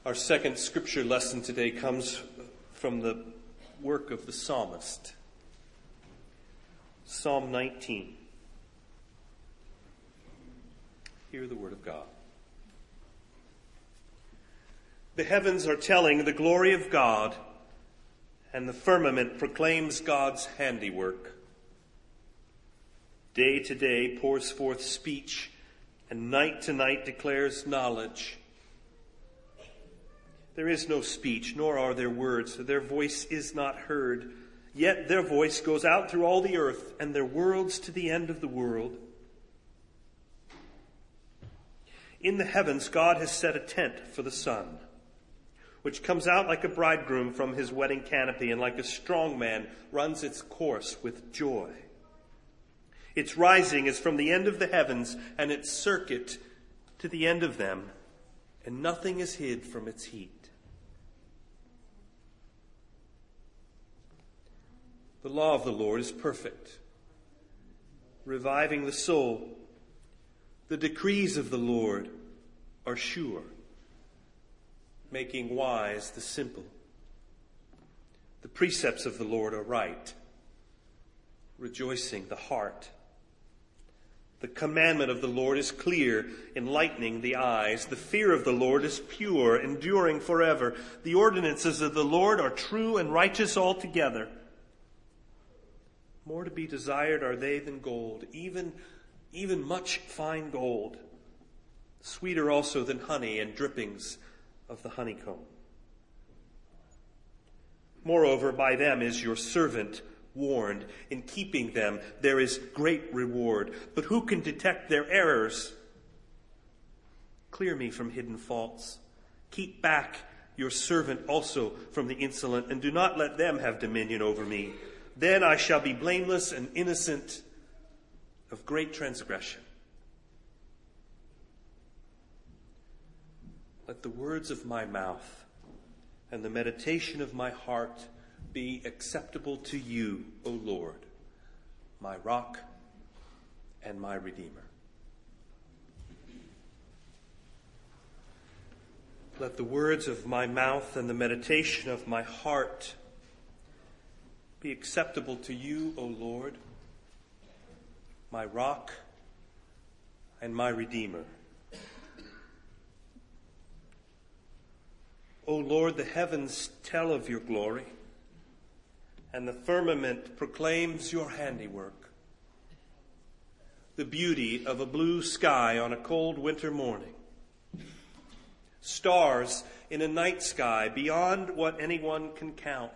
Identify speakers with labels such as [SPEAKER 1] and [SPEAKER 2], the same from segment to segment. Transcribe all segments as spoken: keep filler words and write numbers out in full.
[SPEAKER 1] Our second scripture lesson today comes from the work of the psalmist. Psalm nineteen. Hear the word of God. The heavens are telling the glory of God, and the firmament proclaims God's handiwork. Day to day pours forth speech, and night to night declares knowledge. There is no speech, nor are there words. Their voice is not heard. Yet their voice goes out through all the earth, and their words to the end of the world. In the heavens, God has set a tent for the sun, which comes out like a bridegroom from his wedding canopy, and like a strong man runs its course with joy. Its rising is from the end of the heavens, and its circuit to the end of them, and nothing is hid from its heat. The law of the Lord is perfect, reviving the soul. The decrees of the Lord are sure, making wise the simple. The precepts of the Lord are right, rejoicing the heart. The commandment of the Lord is clear, enlightening the eyes. The fear of the Lord is pure, enduring forever. The ordinances of the Lord are true and righteous altogether. More to be desired are they than gold, even, even much fine gold. Sweeter also than honey and drippings of the honeycomb. Moreover, by them is your servant warned. In keeping them, there is great reward. But who can detect their errors? Clear me from hidden faults. Keep back your servant also from the insolent, and do not let them have dominion over me. Then I shall be blameless and innocent of great transgression. Let the words of my mouth and the meditation of my heart be acceptable to you, O Lord, my rock and my redeemer. Let the words of my mouth and the meditation of my heart be acceptable to you, O Lord, my rock and my redeemer. O Lord, the heavens tell of your glory, and the firmament proclaims your handiwork. The beauty of a blue sky on a cold winter morning. Stars in a night sky beyond what anyone can count.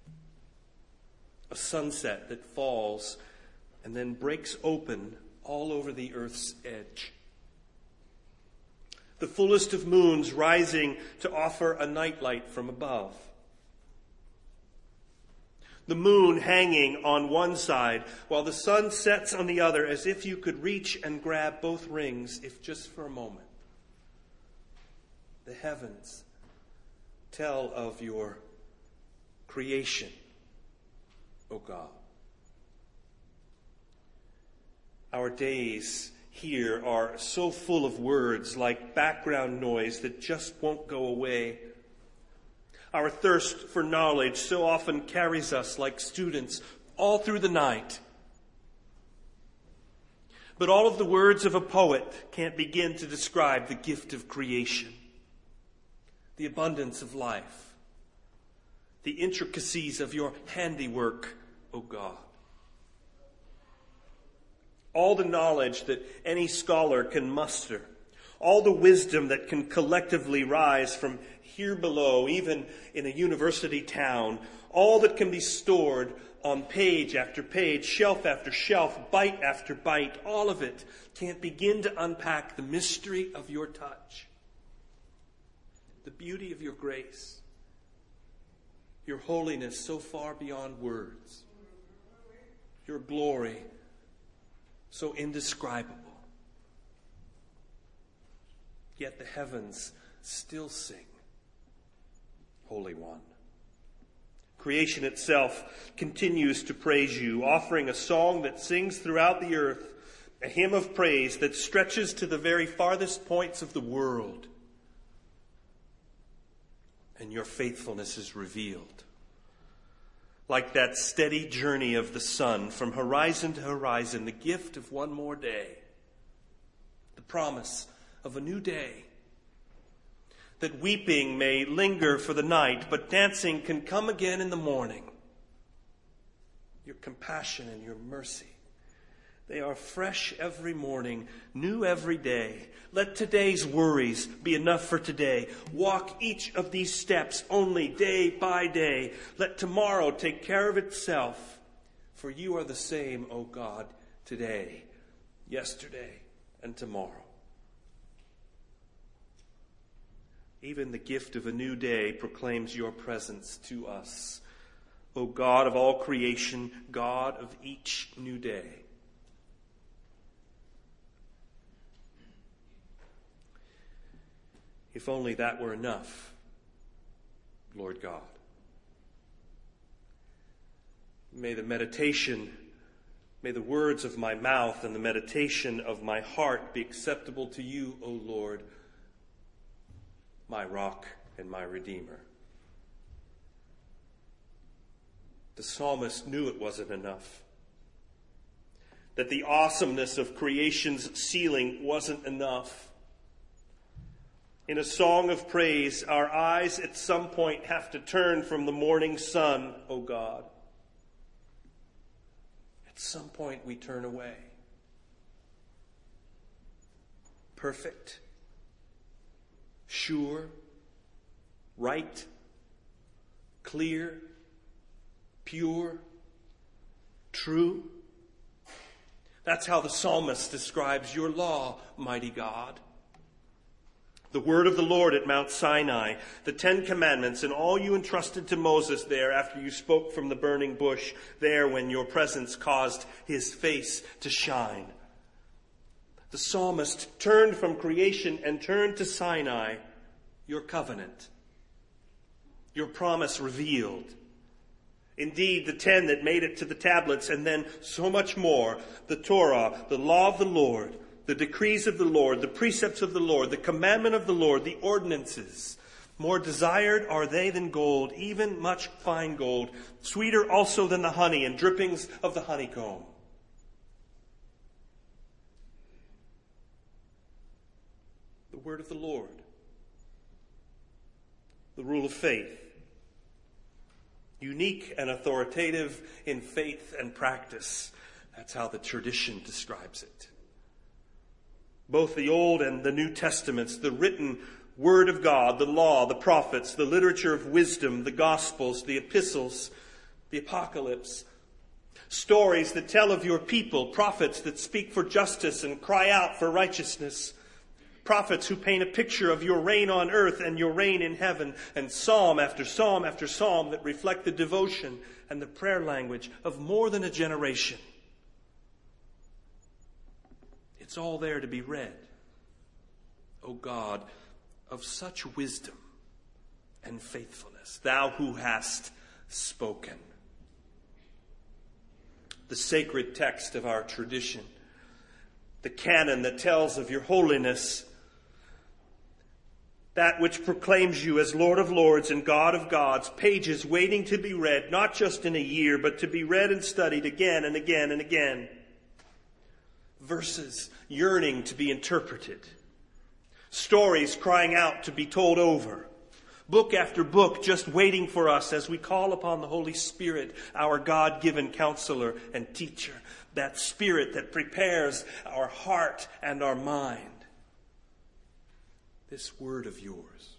[SPEAKER 1] A sunset that falls and then breaks open all over the earth's edge. The fullest of moons rising to offer a nightlight from above. The moon hanging on one side while the sun sets on the other, as if you could reach and grab both rings if just for a moment. The heavens tell of your creation, O God. Our days here are so full of words like background noise that just won't go away. Our thirst for knowledge so often carries us like students all through the night. But all of the words of a poet can't begin to describe the gift of creation, the abundance of life, the intricacies of your handiwork, O God. All the knowledge that any scholar can muster, all the wisdom that can collectively rise from here below, even in a university town, all that can be stored on page after page, shelf after shelf, bite after bite, all of it can't begin to unpack the mystery of your touch, the beauty of your grace, your holiness so far beyond words, your glory so indescribable. Yet the heavens still sing, Holy One. Creation itself continues to praise you, offering a song that sings throughout the earth, a hymn of praise that stretches to the very farthest points of the world. and your faithfulness is revealed. Like that steady journey of the sun from horizon to horizon, the gift of one more day, the promise of a new day, that weeping may linger for the night, but dancing can come again in the morning. Your compassion and your mercy, they are fresh every morning, new every day. Let today's worries be enough for today. Walk each of these steps only day by day. Let tomorrow take care of itself. For you are the same, O God, today, yesterday, and tomorrow. Even the gift of a new day proclaims your presence to us. O God of all creation, God of each new day. If only that were enough, Lord God. May the meditation, may the words of my mouth and the meditation of my heart be acceptable to you, O Lord, my rock and my redeemer. The psalmist knew it wasn't enough. That the awesomeness of creation's ceiling wasn't enough. In a song of praise, our eyes at some point have to turn from the morning sun, O God. At some point we turn away. Perfect, sure, right, clear, pure, true. That's how the psalmist describes your law, mighty God. The word of the Lord at Mount Sinai, the Ten Commandments, and all you entrusted to Moses there after you spoke from the burning bush, there when your presence caused his face to shine. The psalmist turned from creation and turned to Sinai, your covenant, your promise revealed. Indeed, the ten that made it to the tablets, and then so much more, the Torah, the law of the Lord, the decrees of the Lord, the precepts of the Lord, the commandment of the Lord, the ordinances. More desired are they than gold, even much fine gold, sweeter also than the honey and drippings of the honeycomb. The word of the Lord, the rule of faith, unique and authoritative in faith and practice. That's how the tradition describes it. Both the Old and the New Testaments, the written Word of God, the law, the prophets, the literature of wisdom, the Gospels, the epistles, the Apocalypse, stories that tell of your people, prophets that speak for justice and cry out for righteousness, prophets who paint a picture of your reign on earth and your reign in heaven, and psalm after psalm after psalm that reflect the devotion and the prayer language of more than a generation. It's all there to be read. O God, of such wisdom and faithfulness, thou who hast spoken. The sacred text of our tradition, the canon that tells of your holiness, that which proclaims you as Lord of Lords and God of Gods, pages waiting to be read, not just in a year, but to be read and studied again and again and again. Verses yearning to be interpreted. Stories crying out to be told over. Book after book just waiting for us as we call upon the Holy Spirit, our God-given counselor and teacher. That Spirit that prepares our heart and our mind. This word of yours.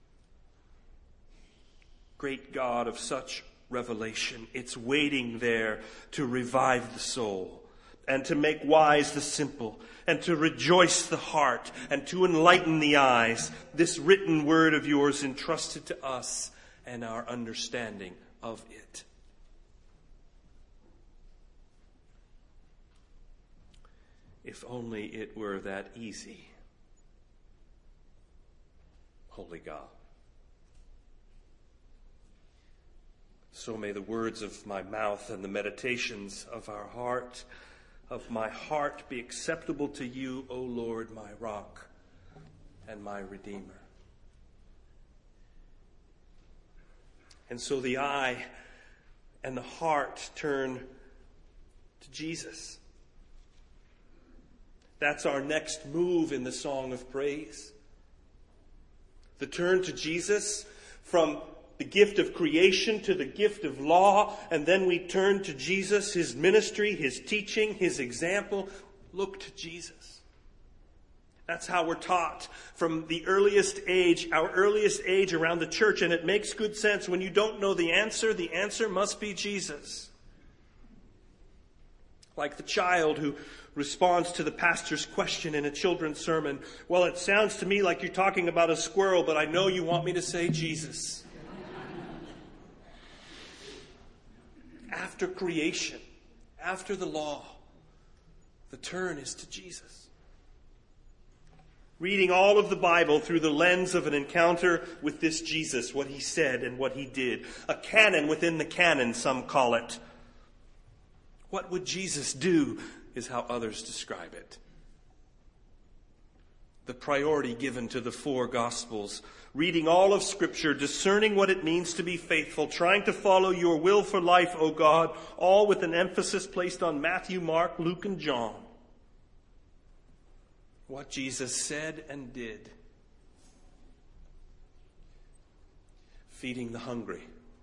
[SPEAKER 1] Great God of such revelation, it's waiting there to revive the soul and to make wise the simple and to rejoice the heart and to enlighten the eyes. This written word of yours entrusted to us and our understanding of it. If only it were that easy, Holy God. So may the words of my mouth and the meditations of our heart, of my heart, be acceptable to you, O Lord, my rock and my redeemer. And so the eye and the heart turn to Jesus. That's our next move in the song of praise. The turn to Jesus, from the gift of creation to the gift of law, and then we turn to Jesus, his ministry, his teaching, his example. Look to Jesus. That's how we're taught from the earliest age, our earliest age around the church, and it makes good sense. When you don't know the answer, the answer must be Jesus. Like the child who responds to the pastor's question in a children's sermon. Well, it sounds to me like you're talking about a squirrel, but I know you want me to say Jesus. After creation, after the law, the turn is to Jesus. Reading all of the Bible through the lens of an encounter with this Jesus, what he said and what he did. A canon within the canon, some call it. What would Jesus do is how others describe it. The priority given to the four Gospels. Reading all of Scripture, discerning what it means to be faithful, trying to follow your will for life, O God, all with an emphasis placed on Matthew, Mark, Luke, and John. What Jesus said and did. Feeding the hungry.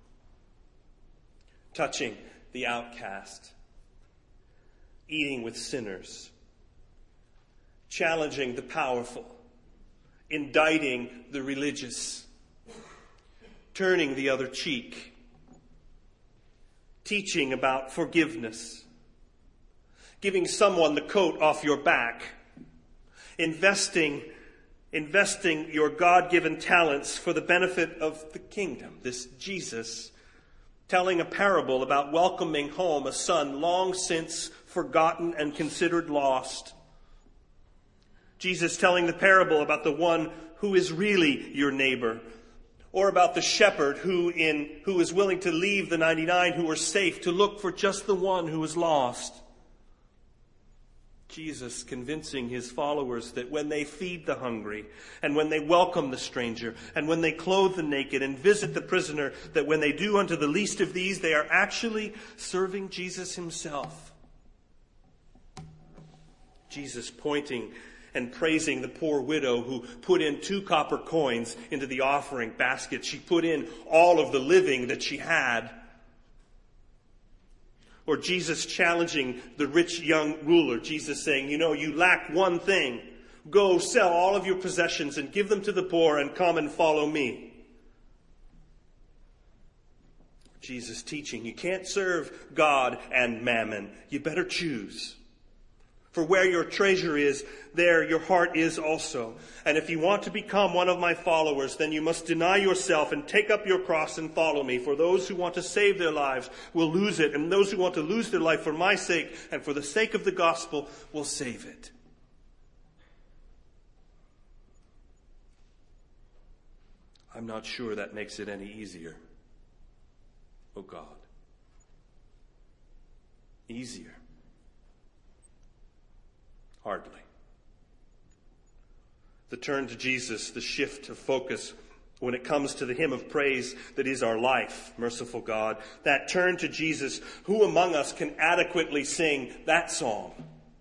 [SPEAKER 1] Touching the outcast. Eating with sinners. Challenging the powerful. Indicting the religious. Turning the other cheek. Teaching about forgiveness. Giving someone the coat off your back. Investing, investing your God-given talents for the benefit of the kingdom. This Jesus telling a parable about welcoming home a son long since forgotten and considered lost. Jesus telling the parable about the one who is really your neighbor, or about the shepherd who in who is willing to leave the ninety-nine who are safe to look for just the one who is lost. Jesus convincing his followers that when they feed the hungry, and when they welcome the stranger, and when they clothe the naked and visit the prisoner, that when they do unto the least of these, they are actually serving Jesus himself. Jesus pointing and praising the poor widow who put in two copper coins into the offering basket. She put in all of the living that she had. Or Jesus challenging the rich young ruler. Jesus saying, you know, you lack one thing. Go sell all of your possessions and give them to the poor and come and follow me. Jesus teaching, you can't serve God and mammon. You better choose. For where your treasure is, there your heart is also. And if you want to become one of my followers, then you must deny yourself and take up your cross and follow me. For those who want to save their lives will lose it, and those who want to lose their life for my sake and for the sake of the gospel will save it. I'm not sure that makes it any easier. Oh God. Easier. Hardly. The turn to Jesus, the shift of focus when it comes to the hymn of praise that is our life, merciful God. That turn to Jesus, who among us can adequately sing that song?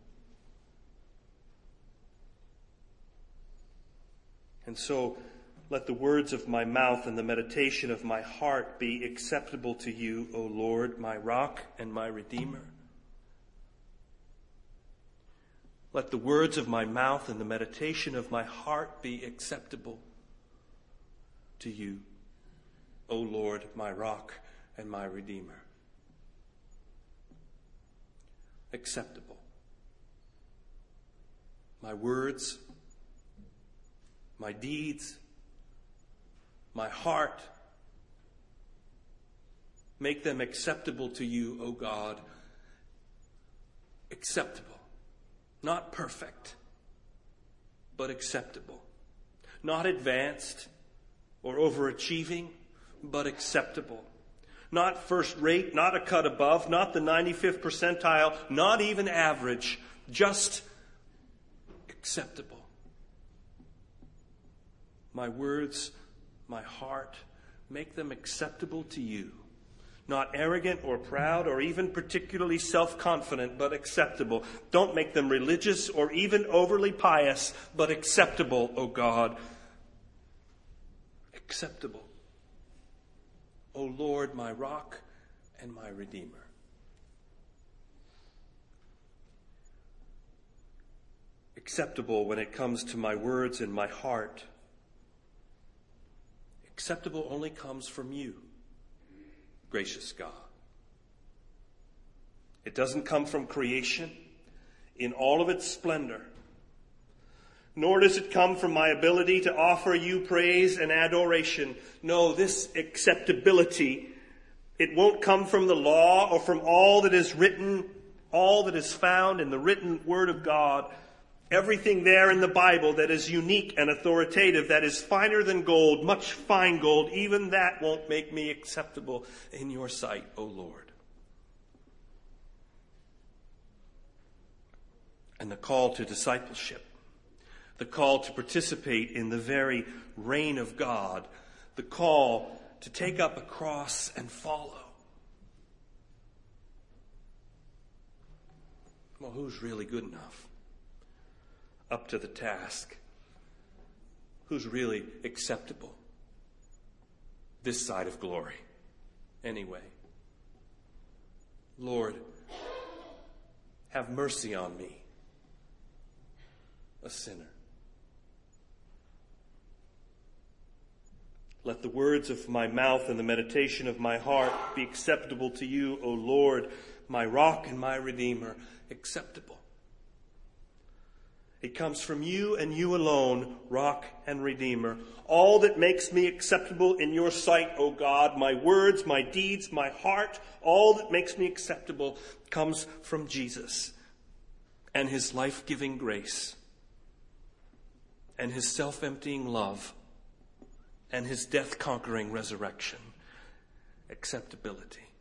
[SPEAKER 1] And so, let the words of my mouth and the meditation of my heart be acceptable to you, O Lord, my rock and my redeemer. Let the words of my mouth and the meditation of my heart be acceptable to you, O Lord, my rock and my redeemer. Acceptable. My words, my deeds, my heart, make them acceptable to you, O God. Acceptable. Not perfect, but acceptable. Not advanced or overachieving, but acceptable. Not first rate, not a cut above, not the ninety-fifth percentile, not even average, just acceptable. My words, my heart, make them acceptable to you. Not arrogant or proud or even particularly self-confident, but acceptable. Don't make them religious or even overly pious, but acceptable, O God. Acceptable. O Lord, my rock and my redeemer. Acceptable when it comes to my words and my heart. Acceptable only comes from you, gracious God. It doesn't come from creation in all of its splendor, nor does it come from my ability to offer you praise and adoration. No, this acceptability, it won't come from the law or from all that is written, all that is found in the written word of God. Everything there in the Bible that is unique and authoritative, that is finer than gold, much fine gold, even that won't make me acceptable in your sight, O Lord. And the call to discipleship, the call to participate in the very reign of God, the call to take up a cross and follow. Well, who's really good enough? Up to the task? Who's really acceptable this side of glory? Anyway, Lord, have mercy on me, a sinner. Let the words of my mouth and the meditation of my heart be acceptable to you, O Lord, my rock and my redeemer. Acceptable. It comes from you and you alone, rock and redeemer. All that makes me acceptable in your sight, O God, my words, my deeds, my heart, all that makes me acceptable comes from Jesus and his life-giving grace and his self-emptying love and his death-conquering resurrection. Acceptability.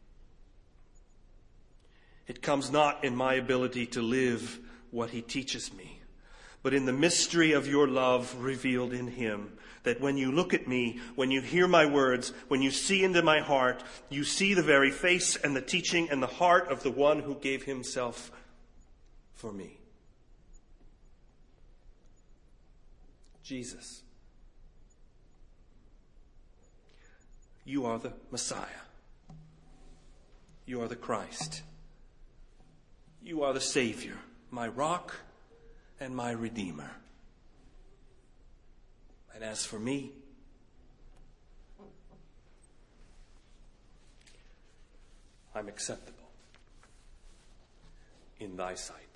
[SPEAKER 1] It comes not in my ability to live what he teaches me, but in the mystery of your love revealed in him, that when you look at me, when you hear my words, when you see into my heart, you see the very face and the teaching and the heart of the one who gave himself for me. Jesus, you are the Messiah. You are the Christ. You are the Savior, my rock and my redeemer. And as for me, I'm acceptable in thy sight.